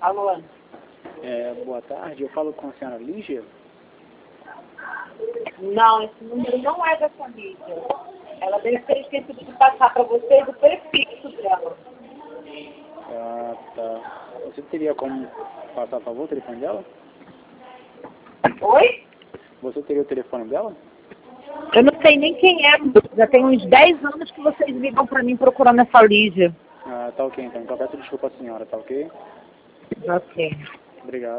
Alô? Boa tarde, eu falo com a senhora Lígia? Não, esse número não é dessa Lígia. Ela deve ter esquecido de passar para vocês o prefixo dela. Ah, tá. Você teria como passar, por favor, o telefone dela? Oi? Você teria o telefone dela? Eu não sei nem quem é. Já tem uns 10 anos que vocês ligam para mim procurando essa Lígia. Ah, tá ok então. Então peço desculpa à senhora, tá ok? Ok. Obrigado.